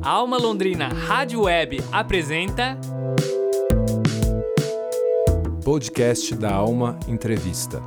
Alma Londrina Rádio Web apresenta... Podcast da Alma Entrevista.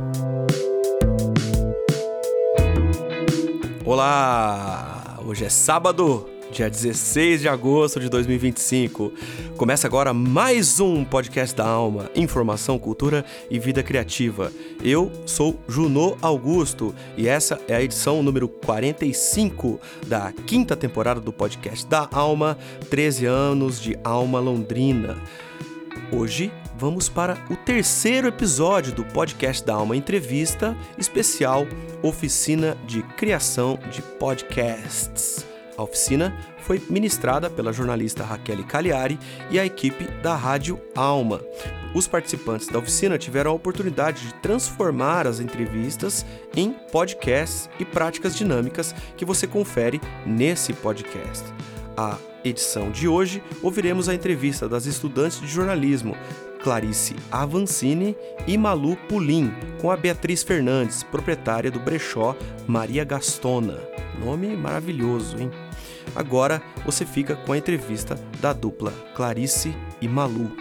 Olá! Hoje é sábado, dia 16 de agosto de 2025. Começa agora mais um Podcast da Alma, informação, cultura e vida criativa. Eu sou Junô Augusto e essa é a edição número 45 da quinta temporada do Podcast da Alma, 13 anos de Alma Londrina. Hoje vamos para o terceiro episódio do Podcast da Alma Entrevista, especial Oficina de Criação de Podcasts. A oficina foi ministrada pela jornalista Raquel Cagliari e a equipe da Rádio Alma. Os participantes da oficina tiveram a oportunidade de transformar as entrevistas em podcasts e práticas dinâmicas que você confere nesse podcast. A edição de hoje, ouviremos a entrevista das estudantes de jornalismo Clarice Avancini e Malu Pulim, com a Beatriz Fernandes, proprietária do brechó Maria Gastona. Nome maravilhoso, hein? Agora você fica com a entrevista da dupla Clarice e Malu.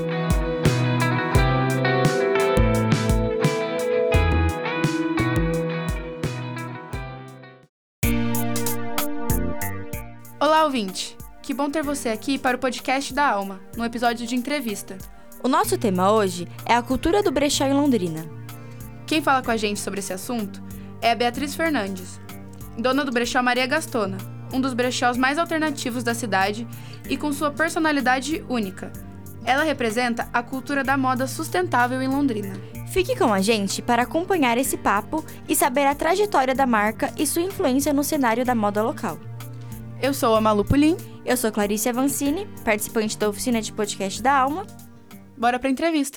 Olá, ouvinte! Que bom ter você aqui para o Podcast da Alma, no episódio de entrevista. O nosso tema hoje é a cultura do brechó em Londrina. Quem fala com a gente sobre esse assunto é a Beatriz Fernandes, dona do brechó Maria Gastona, um dos brechós mais alternativos da cidade e com sua personalidade única. Ela representa a cultura da moda sustentável em Londrina. Fique com a gente para acompanhar esse papo e saber a trajetória da marca e sua influência no cenário da moda local. Eu sou a Malu Pulim. Eu sou Clarice Avancini, participante da oficina de podcast da Alma. Bora pra entrevista!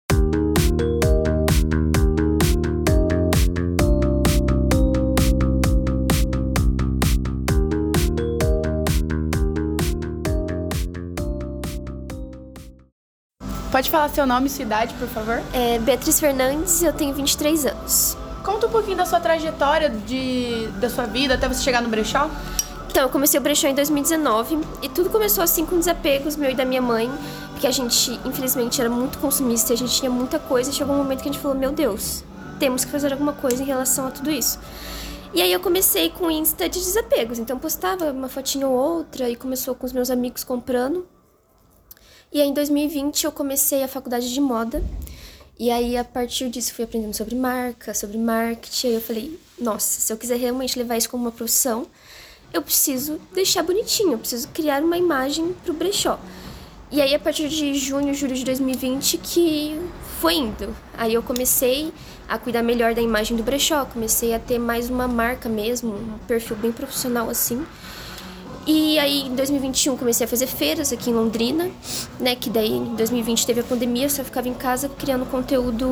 Pode falar seu nome e sua idade, por favor? Beatriz Fernandes, eu tenho 23 anos. Conta um pouquinho da sua trajetória, da sua vida, até você chegar no brechó. Então, eu comecei o brechó em 2019 e tudo começou assim com desapegos meu e da minha mãe, porque a gente, infelizmente, era muito consumista e a gente tinha muita coisa e chegou um momento que a gente falou, meu Deus, temos que fazer alguma coisa em relação a tudo isso. E aí eu comecei com o Insta de desapegos, então postava uma fotinha ou outra e começou com os meus amigos comprando. E aí em 2020 eu comecei a faculdade de moda e aí a partir disso fui aprendendo sobre marca, sobre marketing, aí eu falei, nossa, se eu quiser realmente levar isso como uma profissão, eu preciso deixar bonitinho, eu preciso criar uma imagem pro brechó. E aí, a partir de junho, julho de 2020, que foi indo. Aí eu comecei a cuidar melhor da imagem do brechó, comecei a ter mais uma marca mesmo, um perfil bem profissional assim. E aí, em 2021, comecei a fazer feiras aqui em Londrina, né, que daí em 2020 teve a pandemia, eu só ficava em casa criando conteúdo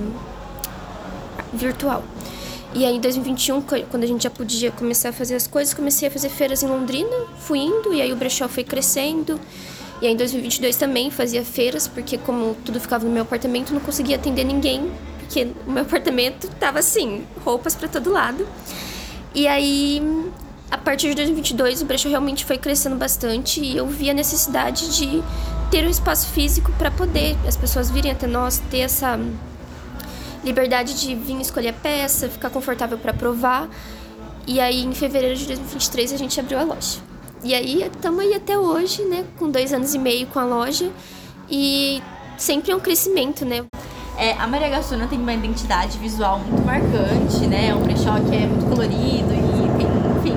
virtual. E aí, em 2021, quando a gente já podia começar a fazer as coisas, comecei a fazer feiras em Londrina, fui indo, e aí o brechó foi crescendo. E aí, em 2022 também fazia feiras, porque como tudo ficava no meu apartamento, não conseguia atender ninguém, porque o meu apartamento tava assim, roupas pra todo lado. E aí, a partir de 2022, o brechó realmente foi crescendo bastante, e eu vi a necessidade de ter um espaço físico para poder as pessoas virem até nós, ter essa liberdade de vir escolher a peça, ficar confortável para provar. E aí, em fevereiro de 2023, a gente abriu a loja. E aí, estamos aí até hoje, né, com 2 anos e meio com a loja. E sempre é um crescimento, né? A Maria Gastona tem uma identidade visual muito marcante, né? É um brechó que é muito colorido e tem, enfim,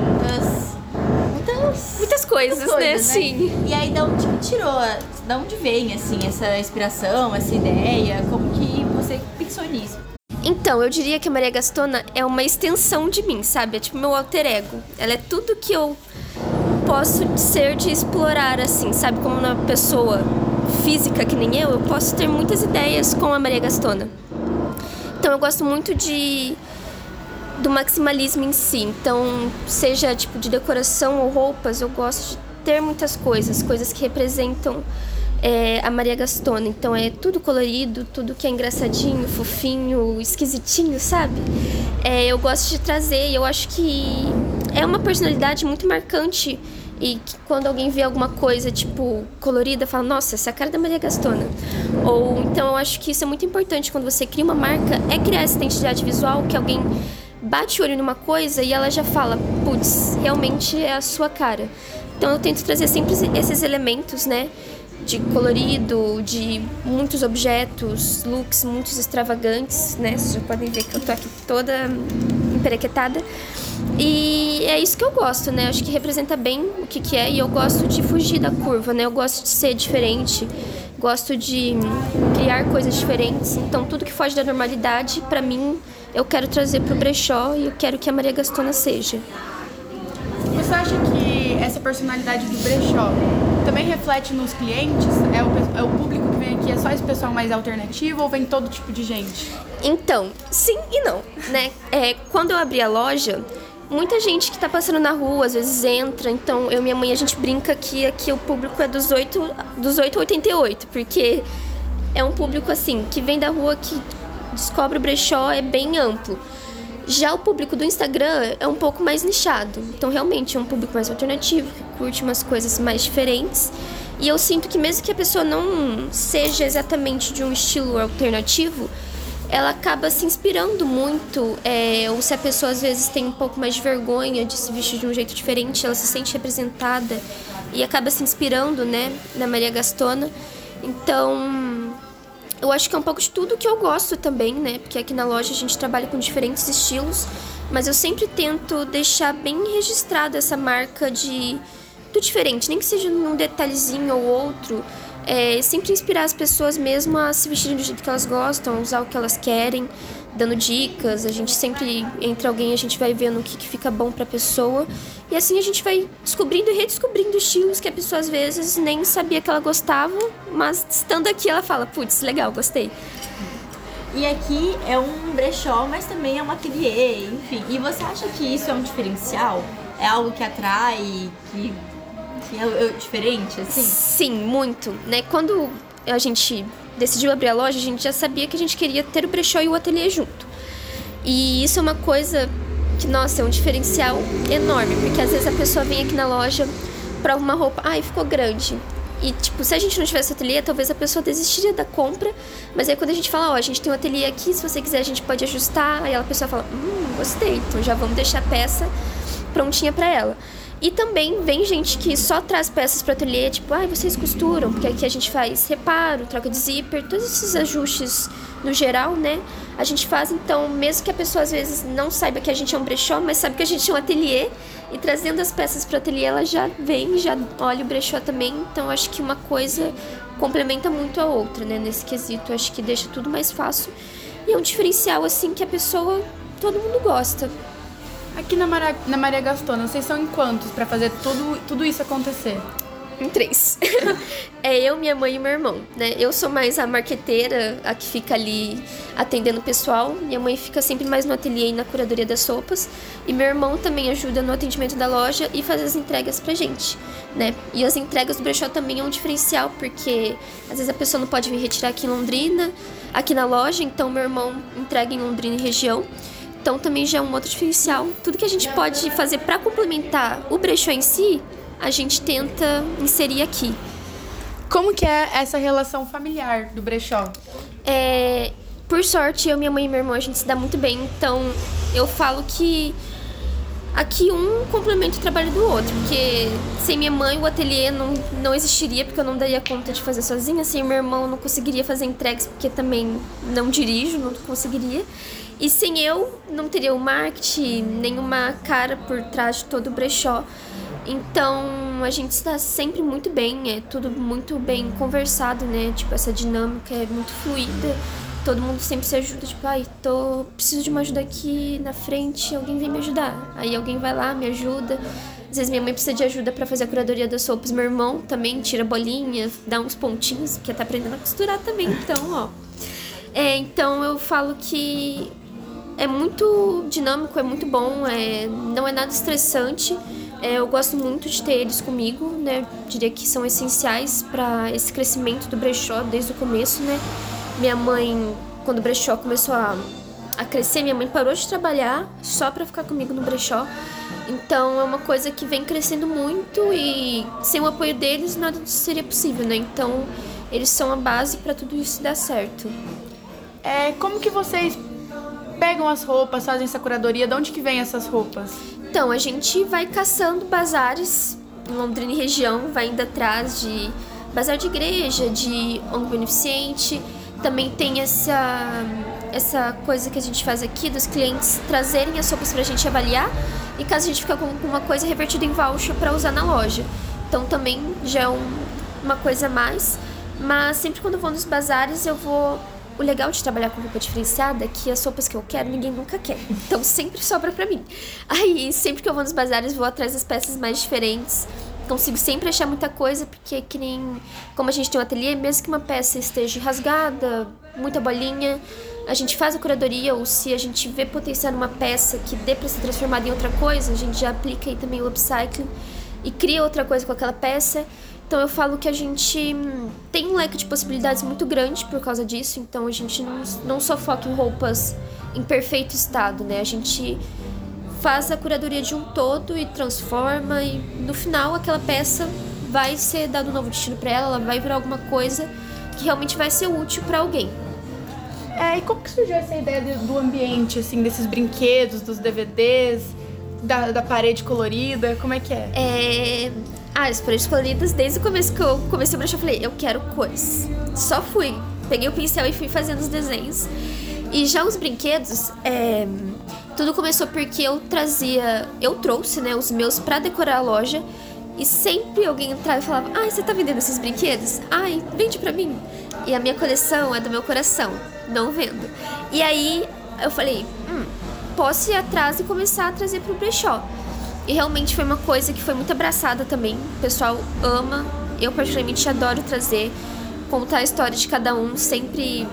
muitas coisas, né? Sim. E aí, da onde vem, assim, essa inspiração, essa ideia? Como que você pensou nisso? Então, eu diria que a Maria Gastona é uma extensão de mim, sabe? É tipo meu alter ego. Ela é tudo que eu posso ser de explorar, assim, sabe? Como uma pessoa física que nem eu posso ter muitas ideias com a Maria Gastona. Então, eu gosto muito do maximalismo em si. Então, seja tipo de decoração ou roupas, eu gosto de ter muitas coisas que representam a Maria Gastona. Então é tudo colorido, tudo que é engraçadinho, fofinho, esquisitinho, sabe? Eu gosto de trazer, eu acho que é uma personalidade muito marcante e que quando alguém vê alguma coisa, tipo, colorida, fala, nossa, essa é a cara da Maria Gastona. Ou então eu acho que isso é muito importante quando você cria uma marca, é criar essa identidade visual, que alguém bate o olho numa coisa e ela já fala, putz, realmente é a sua cara. Então eu tento trazer sempre esses elementos, né, de colorido, de muitos objetos, looks muito extravagantes, né, vocês já podem ver que eu tô aqui toda emperequetada. E é isso que eu gosto, né? Acho que representa bem o que é, e eu gosto de fugir da curva, né? Eu gosto de ser diferente, gosto de criar coisas diferentes. Então, tudo que foge da normalidade, pra mim, eu quero trazer pro brechó e eu quero que a Maria Gastona seja. Você acha que essa personalidade do brechó também reflete nos clientes? É o público que vem aqui, é só esse pessoal mais alternativo ou vem todo tipo de gente? Então, sim e não, né? Quando eu abri a loja, muita gente que tá passando na rua, às vezes entra. Então, eu e minha mãe, a gente brinca que aqui o público é dos 8 a 88, porque é um público, assim, que vem da rua, que descobre o brechó, é bem amplo. Já o público do Instagram é um pouco mais nichado. Então, realmente, é um público mais alternativo, que curte umas coisas mais diferentes. E eu sinto que mesmo que a pessoa não seja exatamente de um estilo alternativo, ela acaba se inspirando muito, ou se a pessoa às vezes tem um pouco mais de vergonha de se vestir de um jeito diferente, ela se sente representada e acaba se inspirando, né, na Maria Gastona. Então, eu acho que é um pouco de tudo que eu gosto também, né, porque aqui na loja a gente trabalha com diferentes estilos, mas eu sempre tento deixar bem registrada essa marca do diferente, nem que seja num detalhezinho ou outro. Sempre inspirar as pessoas mesmo a se vestirem do jeito que elas gostam, usar o que elas querem, dando dicas. A gente sempre, entre alguém, a gente vai vendo o que fica bom pra pessoa. E assim a gente vai descobrindo e redescobrindo estilos que a pessoa às vezes nem sabia que ela gostava, mas estando aqui ela fala, putz, legal, gostei. E aqui é um brechó, mas também é um ateliê, enfim. E você acha que isso é um diferencial? É algo que atrai, que é diferente, assim? Sim, muito, né? Quando a gente decidiu abrir a loja, a gente já sabia que a gente queria ter o brechó e o ateliê junto. E isso é uma coisa que, nossa, é um diferencial enorme, porque às vezes a pessoa vem aqui na loja, prova uma roupa, ai, ficou grande. E, tipo, se a gente não tivesse ateliê, talvez a pessoa desistiria da compra. Mas aí quando a gente fala, ó, a gente tem um ateliê aqui, se você quiser a gente pode ajustar. Aí a pessoa fala, gostei, então já vamos deixar a peça prontinha pra ela. E também vem gente que só traz peças para o ateliê, tipo, vocês costuram, porque aqui a gente faz reparo, troca de zíper, todos esses ajustes no geral, né? A gente faz, então, mesmo que a pessoa às vezes não saiba que a gente é um brechó, mas sabe que a gente é um ateliê, e trazendo as peças para o ateliê, ela já vem, já olha o brechó também. Então, acho que uma coisa complementa muito a outra, né? Nesse quesito, acho que deixa tudo mais fácil. E é um diferencial, assim, que a pessoa, todo mundo gosta. Aqui na Maria Gastona, vocês são em quantos pra fazer tudo isso acontecer? Em 3. Eu, minha mãe e meu irmão, né? Eu sou mais a marqueteira, a que fica ali atendendo o pessoal. Minha mãe fica sempre mais no ateliê e na curadoria das roupas. E meu irmão também ajuda no atendimento da loja e faz as entregas pra gente, né? E as entregas do brechó também é um diferencial, porque às vezes a pessoa não pode vir retirar aqui em Londrina, aqui na loja. Então meu irmão entrega em Londrina e região. Então também já é um outro diferencial. Tudo que a gente pode fazer para complementar o brechó em si, a gente tenta inserir aqui. Como que é essa relação familiar do brechó? Por sorte, eu, minha mãe e meu irmão, a gente se dá muito bem. Então eu falo que aqui um complementa o trabalho do outro. Porque sem minha mãe o ateliê não existiria, porque eu não daria conta de fazer sozinha. Sem meu irmão eu não conseguiria fazer entregas, porque também não dirijo, não conseguiria. E sem eu, não teria o marketing, nenhuma cara por trás de todo o brechó. Então, a gente está sempre muito bem, é tudo muito bem conversado, né? Tipo, essa dinâmica é muito fluida. Todo mundo sempre se ajuda, tipo, preciso de uma ajuda aqui na frente, alguém vem me ajudar. Aí alguém vai lá, me ajuda. Às vezes minha mãe precisa de ajuda pra fazer a curadoria das roupas. Meu irmão também tira bolinha, dá uns pontinhos, porque tá aprendendo a costurar também, então, ó. Então eu falo que é muito dinâmico, é muito bom, não é nada estressante. Eu gosto muito de ter eles comigo, né? Diria que são essenciais para esse crescimento do brechó desde o começo, né? Minha mãe, quando o brechó começou a a crescer. Minha mãe parou de trabalhar só pra ficar comigo no brechó. Então é uma coisa que vem crescendo muito e sem o apoio deles nada disso seria possível, né? Então eles são a base pra tudo isso dar certo. Como que vocês pegam as roupas, fazem essa curadoria? De onde que vem essas roupas? Então, a gente vai caçando bazares em Londrina e região, vai indo atrás de bazar de igreja, de ONG beneficente. Também tem essa coisa que a gente faz aqui, dos clientes trazerem as roupas pra gente avaliar. E caso a gente fique com alguma coisa, revertida em voucher pra usar na loja. Então também já é uma coisa a mais. Mas sempre quando eu vou nos bazares, eu vou... O legal de trabalhar com roupa diferenciada é que as roupas que eu quero, ninguém nunca quer. Então sempre sobra pra mim. Aí sempre que eu vou nos bazares, vou atrás das peças mais diferentes. Consigo sempre achar muita coisa, porque que nem... Como a gente tem um ateliê, mesmo que uma peça esteja rasgada, muita bolinha, a gente faz a curadoria, ou se a gente vê potencial numa peça que dê pra ser transformada em outra coisa, a gente já aplica aí também o upcycling e cria outra coisa com aquela peça. Então eu falo que a gente tem um leque de possibilidades muito grande por causa disso. Então a gente não só foca em roupas em perfeito estado, né? A gente faz a curadoria de um todo e transforma, e no final aquela peça vai ser dado um novo destino para ela vai virar alguma coisa que realmente vai ser útil para alguém. E como que surgiu essa ideia do ambiente, assim, desses brinquedos, dos DVDs, da parede colorida? Como é que é? As paredes coloridas, desde o começo que eu comecei o brechó, eu falei, eu quero cores. Só fui, peguei o pincel e fui fazendo os desenhos. E já os brinquedos, tudo começou porque eu trouxe, né, os meus pra decorar a loja. E sempre alguém entrava e falava, você tá vendendo esses brinquedos? Vende pra mim. E a minha coleção é do meu coração, não vendo. E aí eu falei, posso ir atrás e começar a trazer pro brechó. E realmente foi uma coisa que foi muito abraçada também. O pessoal ama. Eu particularmente adoro trazer, contar a história de cada um. Sempre...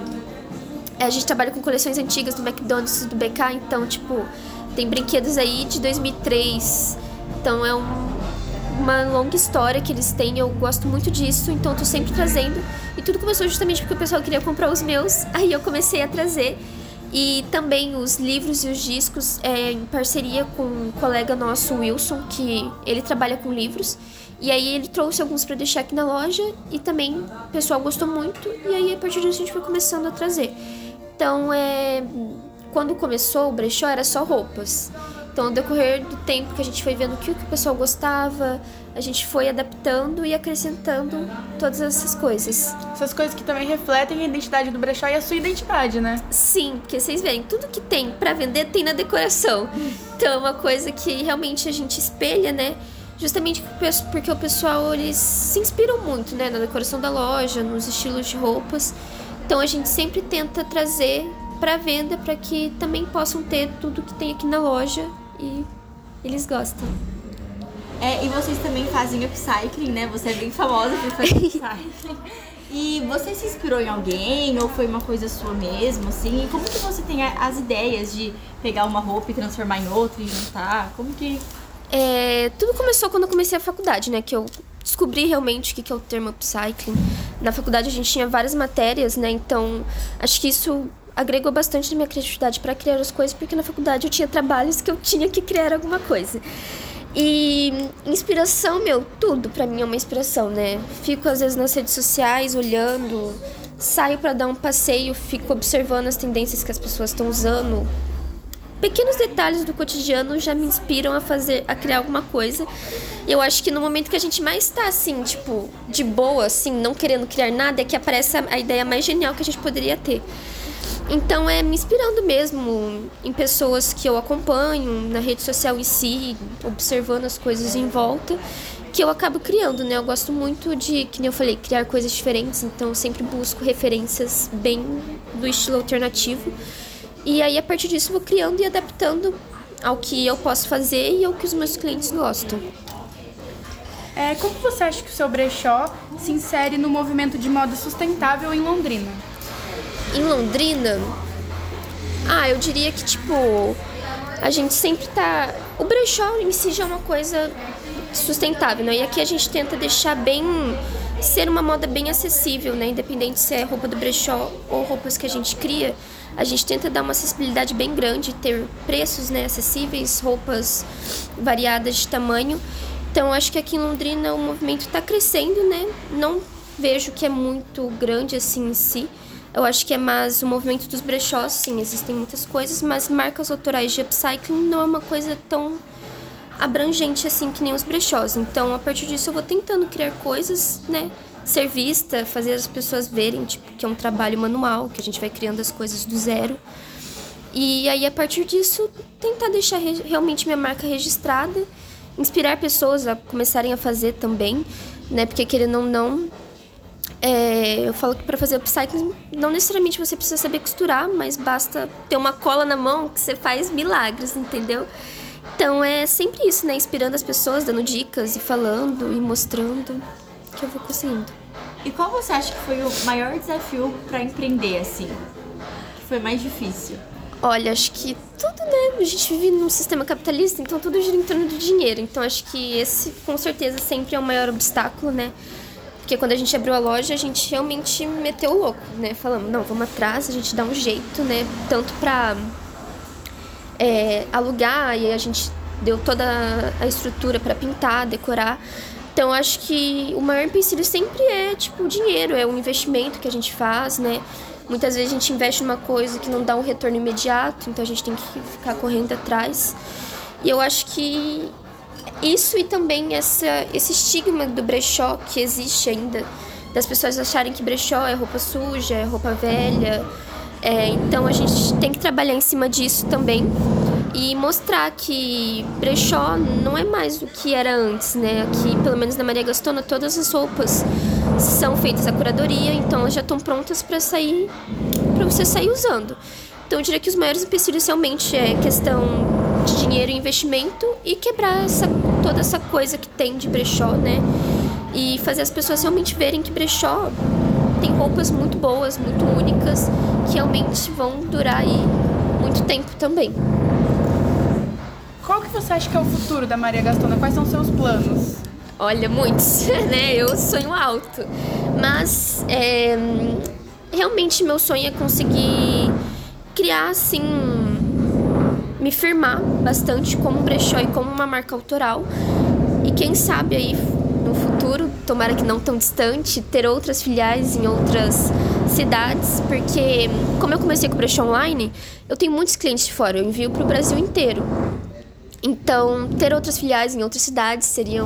A gente trabalha com coleções antigas do McDonald's, do BK. Então, tipo, tem brinquedos aí de 2003. Então é uma longa história que eles têm. Eu gosto muito disso, então eu tô sempre trazendo. E tudo começou justamente porque o pessoal queria comprar os meus. Aí eu comecei a trazer. E também os livros e os discos em parceria com um colega nosso, Wilson, que ele trabalha com livros. E aí ele trouxe alguns para deixar aqui na loja e também o pessoal gostou muito. E aí a partir disso a gente foi começando a trazer. Então, quando começou o brechó era só roupas. Então, ao decorrer do tempo que a gente foi vendo o que o pessoal gostava, a gente foi adaptando e acrescentando todas essas coisas. Essas coisas que também refletem a identidade do brechó e a sua identidade, né? Sim, porque vocês veem, tudo que tem pra vender tem na decoração. Então é uma coisa que realmente a gente espelha, né? Justamente porque o pessoal, eles se inspiram muito, né? Na decoração da loja, nos estilos de roupas. Então a gente sempre tenta trazer pra venda, pra que também possam ter tudo que tem aqui na loja e eles gostam. E vocês também fazem upcycling, né? Você é bem famosa por fazer upcycling. E você se inspirou em alguém ou foi uma coisa sua mesmo, assim? E como que você tem as ideias de pegar uma roupa e transformar em outra e juntar? Como que... Tudo começou quando eu comecei a faculdade, né? Que eu descobri realmente o que é o termo upcycling. Na faculdade a gente tinha várias matérias, né? Então, acho que isso agregou bastante na minha criatividade para criar as coisas, porque na faculdade eu tinha trabalhos que eu tinha que criar alguma coisa. E inspiração, tudo pra mim é uma inspiração, né? Fico às vezes nas redes sociais olhando, saio pra dar um passeio, fico observando as tendências que as pessoas estão usando. Pequenos detalhes do cotidiano já me inspiram a criar alguma coisa. E eu acho que no momento que a gente mais tá assim, tipo, de boa, assim, não querendo criar nada, é que aparece a ideia mais genial que a gente poderia ter. Então me inspirando mesmo em pessoas que eu acompanho, na rede social em si, observando as coisas em volta, que eu acabo criando, né? Eu gosto muito de, que nem eu falei, criar coisas diferentes, então eu sempre busco referências bem do estilo alternativo. E aí, a partir disso, vou criando e adaptando ao que eu posso fazer e ao que os meus clientes gostam. Como você acha que o seu brechó se insere no movimento de moda sustentável em Londrina? Em Londrina, eu diria que, a gente sempre tá... O brechó em si já é uma coisa sustentável, né? E aqui a gente tenta deixar ser uma moda bem acessível, né? Independente se é roupa do brechó ou roupas que a gente cria, A gente tenta dar uma acessibilidade bem grande, ter preços, né, acessíveis, roupas variadas de tamanho. Então, acho que aqui em Londrina o movimento está crescendo, né? Não vejo que é muito grande assim em si. Eu acho que é mais o movimento dos brechós, sim, existem muitas coisas, mas marcas autorais de upcycling não é uma coisa tão abrangente assim que nem os brechós. Então, a partir disso, eu vou tentando criar coisas, né? Ser vista, fazer as pessoas verem, tipo, que é um trabalho manual, que a gente vai criando as coisas do zero. E aí, a partir disso, tentar deixar realmente minha marca registrada, inspirar pessoas a começarem a fazer também, né? Porque, querendo ou não, eu falo que para fazer upcycling, não necessariamente você precisa saber costurar, mas basta ter uma cola na mão que você faz milagres, entendeu? Então, é sempre isso, né? Inspirando as pessoas, dando dicas e falando e mostrando que eu vou conseguindo. E qual você acha que foi o maior desafio para empreender, assim? Que foi mais difícil? Olha, acho que tudo, né? A gente vive num sistema capitalista, então tudo gira em torno do dinheiro. Então, acho que esse, com certeza, sempre é o maior obstáculo, né? Porque quando a gente abriu a loja, a gente realmente meteu o louco, né? Falamos, não, vamos atrás, a gente dá um jeito, né? Tanto pra alugar, e a gente deu toda a estrutura pra pintar, decorar. Então, acho que o maior empecilho sempre é, tipo, o dinheiro, é o investimento que a gente faz, né? Muitas vezes a gente investe numa coisa que não dá um retorno imediato, então a gente tem que ficar correndo atrás. E eu acho que isso e também esse estigma do brechó que existe ainda, das pessoas acharem que brechó é roupa suja, é roupa velha. Então a gente tem que trabalhar em cima disso também e mostrar que brechó não é mais do que era antes, né? Aqui, pelo menos na Maria Gastona, todas as roupas são feitas à curadoria, então elas já estão prontas para você sair usando. Então eu diria que os maiores empecilhos realmente é questão de dinheiro e investimento e quebrar toda essa coisa que tem de brechó, né? E fazer as pessoas realmente verem que brechó tem roupas muito boas, muito únicas, que realmente vão durar aí muito tempo também. Qual que você acha que é o futuro da Maria Gastona? Quais são os seus planos? Olha, muitos, né? Eu sonho alto. Mas, realmente, meu sonho é conseguir criar, assim, me firmar bastante como um brechó e como uma marca autoral. E quem sabe aí, no futuro, tomara que não tão distante, ter outras filiais em outras cidades. Porque, como eu comecei com o brechó online, eu tenho muitos clientes de fora, eu envio para o Brasil inteiro. Então, ter outras filiais em outras cidades seria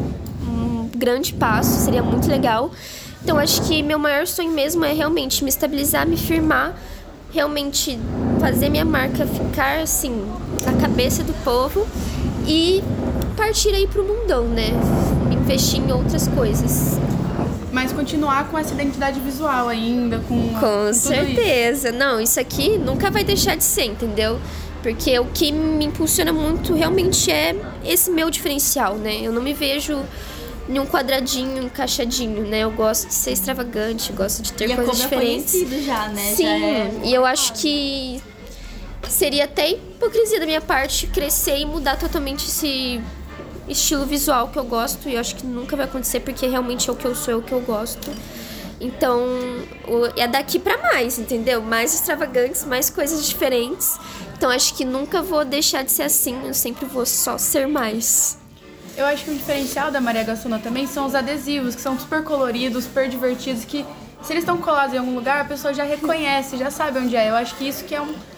um grande passo, seria muito legal. Então, acho que meu maior sonho mesmo é realmente me estabilizar, me firmar, realmente fazer minha marca ficar, assim, na cabeça do povo e partir aí pro mundão, né? Investir em outras coisas. Mas continuar com essa identidade visual ainda, com certeza. Não, isso aqui nunca vai deixar de ser, entendeu? Porque o que me impulsiona muito realmente é esse meu diferencial, né? Eu não me vejo em um quadradinho, encaixadinho, né? Eu gosto de ser extravagante, gosto de ter coisas diferentes. E é conhecido já, né? Sim, e eu acho que seria até hipocrisia da minha parte crescer e mudar totalmente esse estilo visual que eu gosto. E eu acho que nunca vai acontecer, porque realmente é o que eu sou, é o que eu gosto. Então, é daqui pra mais, entendeu? Mais extravagantes, mais coisas diferentes. Então, acho que nunca vou deixar de ser assim. Eu sempre vou só ser mais. Eu acho que o diferencial da Maria Gastona também são os adesivos, que são super coloridos, super divertidos, que se eles estão colados em algum lugar, a pessoa já reconhece, já sabe onde é. Eu acho que isso que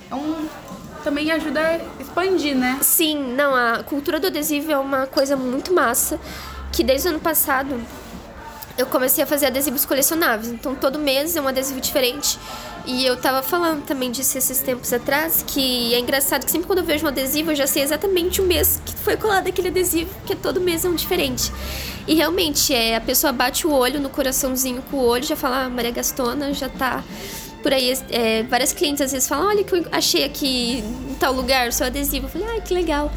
também ajuda a expandir, né? Sim, não, a cultura do adesivo é uma coisa muito massa, que desde o ano passado eu comecei a fazer adesivos colecionáveis. Então, todo mês é um adesivo diferente. E eu tava falando também disso esses tempos atrás, que é engraçado que sempre quando eu vejo um adesivo, eu já sei exatamente o mês que foi colado aquele adesivo, porque todo mês é um diferente. E realmente, a pessoa bate o olho no coraçãozinho com o olho, já fala, Maria Gastona, já tá por aí. Várias clientes às vezes falam, olha que eu achei aqui em tal lugar o seu adesivo. Eu falei, ai, que legal.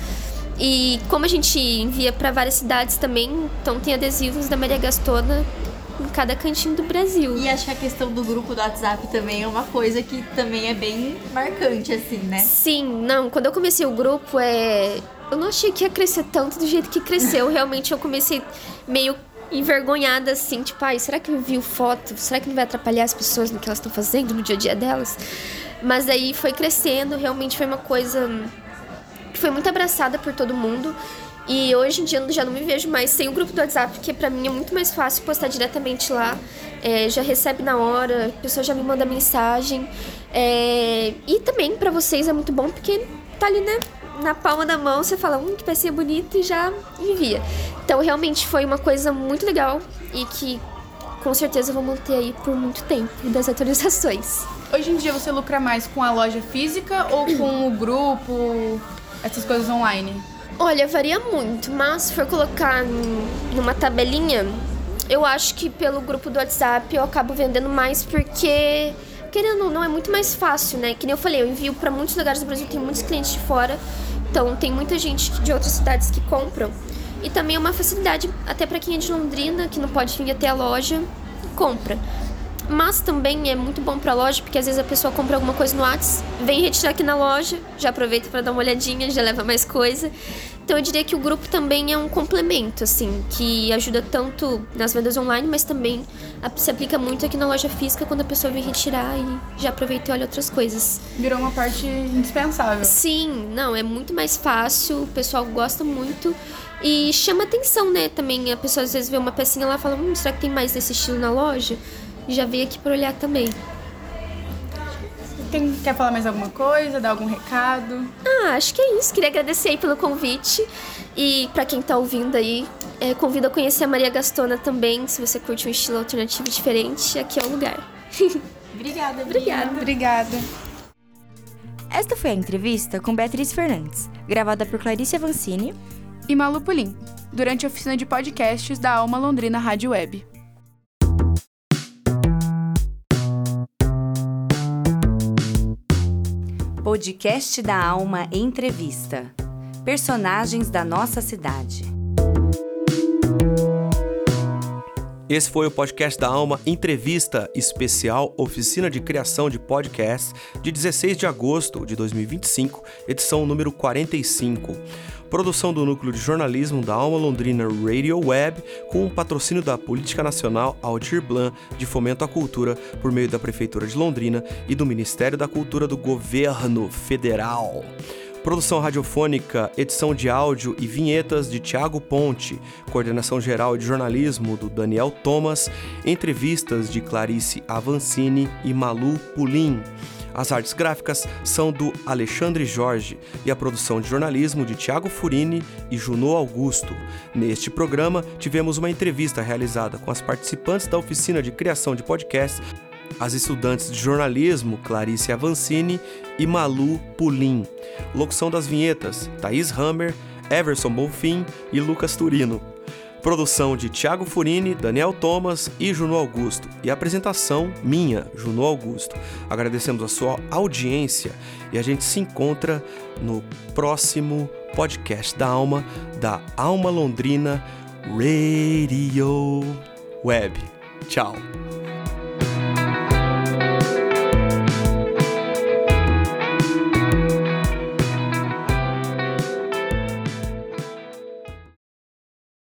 E como a gente envia para várias cidades também, então tem adesivos da Maria Gastona em cada cantinho do Brasil. E acho que a questão do grupo do WhatsApp também é uma coisa que também é bem marcante, assim, né? Sim, não, quando eu comecei o grupo, eu não achei que ia crescer tanto do jeito que cresceu. Realmente eu comecei meio envergonhada, assim, tipo, ai, será que eu envio foto? Será que não vai atrapalhar as pessoas no que elas estão fazendo no dia a dia delas? Mas daí foi crescendo, realmente foi uma coisa que foi muito abraçada por todo mundo. E hoje em dia eu já não me vejo mais sem o grupo do WhatsApp, porque pra mim é muito mais fácil postar diretamente lá. Já recebe na hora, a pessoa já me manda mensagem. E também pra vocês é muito bom, porque tá ali, né, na palma da mão, você fala, que pecinha bonita e já envia. Então realmente foi uma coisa muito legal e que com certeza eu vou manter aí por muito tempo das atualizações. Hoje em dia você lucra mais com a loja física ou com o grupo, essas coisas online? Olha, varia muito, mas se for colocar numa tabelinha, eu acho que pelo grupo do WhatsApp eu acabo vendendo mais porque, querendo ou não, é muito mais fácil, né? Que nem eu falei, eu envio para muitos lugares do Brasil, tem muitos clientes de fora, então tem muita gente de outras cidades que compram. E também é uma facilidade até para quem é de Londrina, que não pode vir até a loja, compra. Mas também é muito bom pra loja, porque às vezes a pessoa compra alguma coisa no WhatsApp, vem retirar aqui na loja, já aproveita pra dar uma olhadinha, já leva mais coisa. Então eu diria que o grupo também é um complemento, assim, que ajuda tanto nas vendas online, mas também se aplica muito aqui na loja física, quando a pessoa vem retirar e já aproveita e olha outras coisas. Virou uma parte indispensável. Sim, não, é muito mais fácil, o pessoal gosta muito e chama atenção, né, também. A pessoa às vezes vê uma pecinha lá e fala, será que tem mais desse estilo na loja? Já veio aqui para olhar também. Quer falar mais alguma coisa? Dar algum recado? Acho que é isso. Queria agradecer aí pelo convite. E para quem tá ouvindo aí, convido a conhecer a Maria Gastona também. Se você curte um estilo alternativo diferente, aqui é o lugar. Obrigada, Obrigada. Esta foi a entrevista com Beatriz Fernandes, gravada por Clarice Avancini E Malu Pulim, durante a oficina de podcasts da Alma Londrina Rádio Web. Podcast da Alma Entrevista. Personagens da nossa cidade. Esse foi o Podcast da Alma Entrevista Especial Oficina de Criação de Podcasts de 16 de agosto de 2025, edição número 45. Produção do Núcleo de Jornalismo da Alma Londrina Radio Web, com o patrocínio da Política Nacional Aldir Blanc de Fomento à Cultura por meio da Prefeitura de Londrina e do Ministério da Cultura do Governo Federal. Produção radiofônica, edição de áudio e vinhetas de Thiago Ponte, coordenação geral de jornalismo do Daniel Thomas, entrevistas de Clarice Avancini e Malu Pulim. As artes gráficas são do Alexandre Jorge e a produção de jornalismo de Thiago Furini e Junô Augusto. Neste programa, tivemos uma entrevista realizada com as participantes da oficina de criação de podcasts, as estudantes de jornalismo Clarice Avancini e Malu Pulim. Locução das vinhetas, Thaís Hammer, Everson Bonfim e Lucas Turino. Produção de Thiago Furini, Daniel Thomas e Junô Augusto. E apresentação minha, Junô Augusto. Agradecemos a sua audiência e a gente se encontra no próximo podcast da Alma Londrina Radio Web. Tchau!